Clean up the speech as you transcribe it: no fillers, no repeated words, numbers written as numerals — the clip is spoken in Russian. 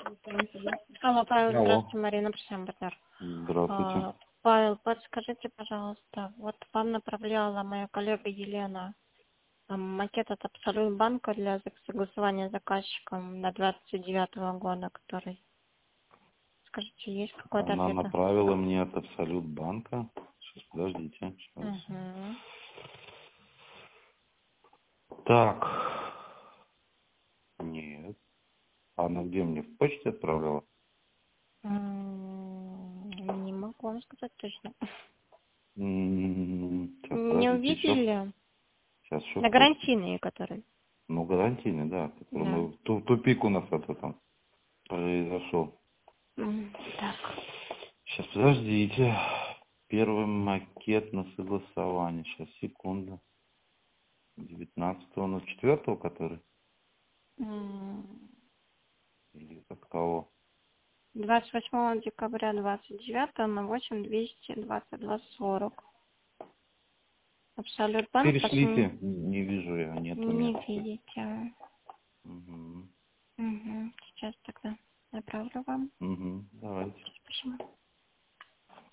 Алло, Павел, Алло. здравствуйте, Марина, Присямбатер. Здравствуйте. Павел, подскажите, пожалуйста, вот вам направляла моя коллега Елена макет от Абсолют банка для согласования с заказчиком на 29 года, который, скажите, есть какой-то Она ответ? направила мне от Абсолют банка. Сейчас, подождите. Сейчас. Угу. Так. Нет. Она где мне в почте отправляла? Не могу вам сказать точно. Сейчас, Не подождите, еще. увидели? Сейчас, что На в почте? гарантийные, которые. Ну, гарантийный, да. Который Да. мы... Тупик у нас это там произошел. Так. Сейчас, подождите. Первый макет на согласование. Сейчас, секунду. 19.04, который? Или от кого? 28 декабря 29 на 8 222 40. Абсолют банк Перешлите. Не вижу я, нету, не нет. видите. Угу. Угу. Сейчас тогда направлю вам. Угу. Давайте. Спасибо.